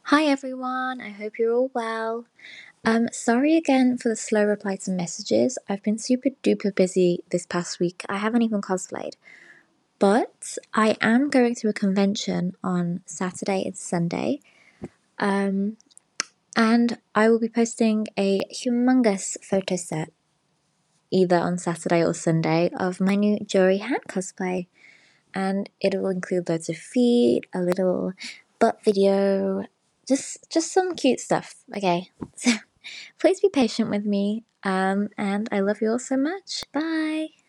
Hi everyone, I hope you're all well. Sorry again for the slow reply to messages. I've been super duper busy this past week. I haven't even cosplayed. But I am going to a convention on Saturday and Sunday. And I will be posting a humongous photo set either on Saturday or Sunday of my new Jory Hand cosplay. And it will include loads of feet, a little butt video, just some cute stuff. Okay, so please be patient with me. And I love you all so much. Bye.